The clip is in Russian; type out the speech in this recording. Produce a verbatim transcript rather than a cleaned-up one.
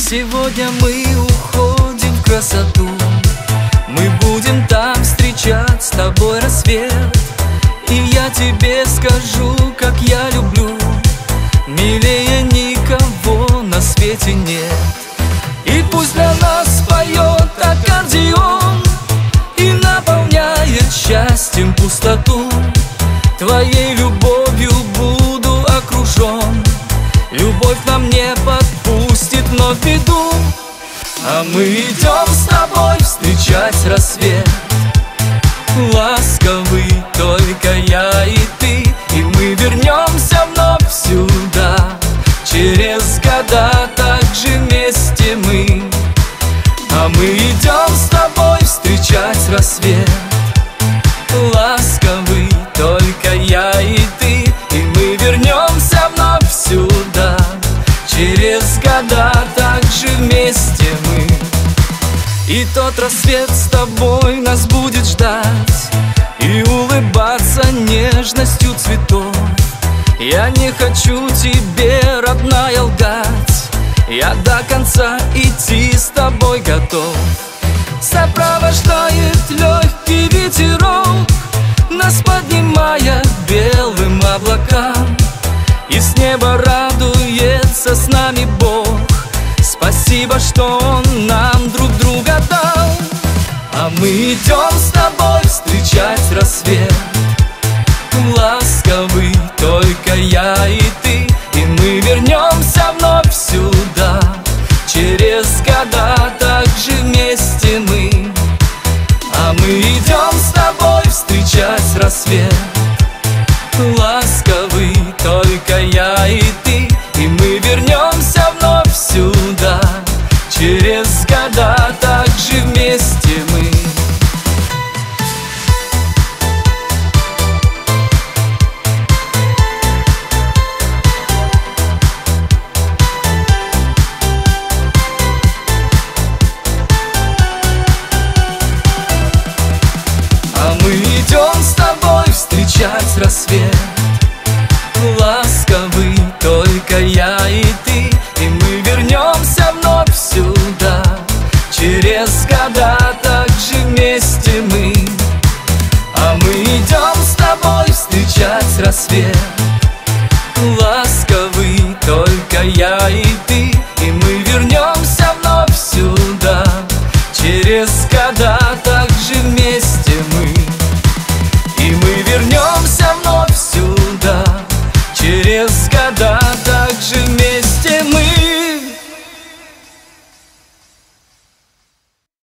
Сегодня мы уходим в красоту. Мы будем там встречать с тобой рассвет. И я тебе скажу, как я люблю. Милее никого на свете нет. И пусть для нас поет аккордеон и наполняет счастьем пустоту. Твоей любовью буду окружен. Любовь нам не подпустит вновь беду. А мы идем с тобой встречать рассвет. Ласковый только я и ты. И мы вернемся вновь сюда. Через года так же вместе мы. А мы идем с тобой встречать рассвет. Ласковый только я и ты. И мы вернемся вновь сюда. Через года так же вместе мы. И тот рассвет с тобой нас будет ждать и улыбаться нежностью цветов. Я не хочу тебе, родная, лгать. Я до конца идти с тобой готов. Сопровождает легкий ветерок, нас поднимая белым облакам. И с неба радуется с нами Бог. Спасибо, что Он нам друг друга дал. А мы идем с тобой встречать рассвет. Ласковый только я и ты. И мы вернемся вновь сюда. Через года так же вместе мы. А мы идем с тобой встречать рассвет. Ласковый только я и ты. И мы вернемся вновь сюда. Через года так же вместе мы. А мы идем с тобой встречать рассвет. Ласковый только я